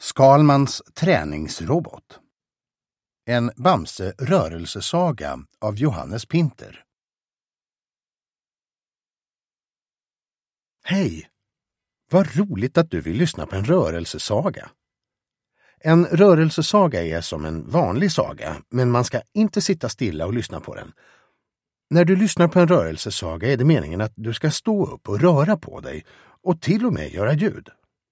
Skalmans träningsrobot. En Bamse-rörelsesaga av Johannes Pinter. Hej! Vad roligt att du vill lyssna på en rörelsesaga. En rörelsesaga är som en vanlig saga, men man ska inte sitta stilla och lyssna på den. När du lyssnar på en rörelsesaga är det meningen att du ska stå upp och röra på dig och till och med göra ljud.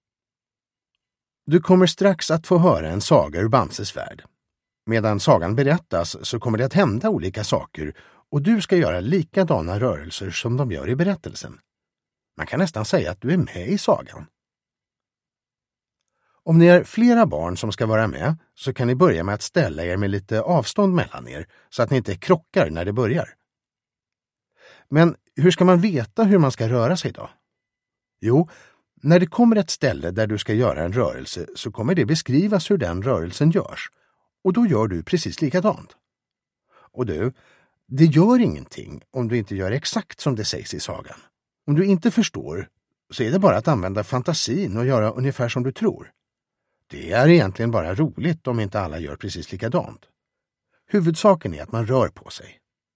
Du kommer strax att få höra en saga ur Bamses värld. Medan sagan berättas så kommer det att hända olika saker och du ska göra likadana rörelser som de gör i berättelsen. Man kan nästan säga att du är med i sagan. Om ni är flera barn som ska vara med så kan ni börja med att ställa er med lite avstånd mellan er så att ni inte krockar när det börjar. Men hur ska man veta hur man ska röra sig då? Jo, när det kommer ett ställe där du ska göra en rörelse så kommer det beskrivas hur den rörelsen görs. Och då gör du precis likadant. Och det gör ingenting om du inte gör exakt som det sägs i sagan. Om du inte förstår så är det bara att använda fantasin och göra ungefär som du tror. Det är egentligen bara roligt om inte alla gör precis likadant. Huvudsaken är att man rör på sig.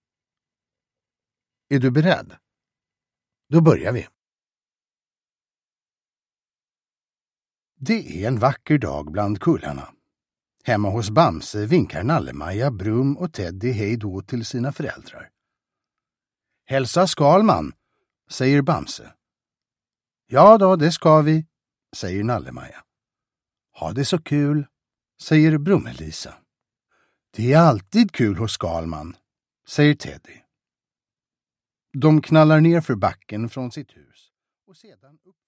Är du beredd? Då börjar vi. Det är en vacker dag bland kullarna. Hemma hos Bamse vinkar Nalle-Maja, Brum och Teddy hej då till sina föräldrar. Hälsa Skalman, säger Bamse. Ja då, det ska vi, säger Nalle-Maja. Ha det så kul, säger Brummelisa. Det är alltid kul hos Skalman, säger Teddy. De knallar ner för backen från sitt hus och sedan upp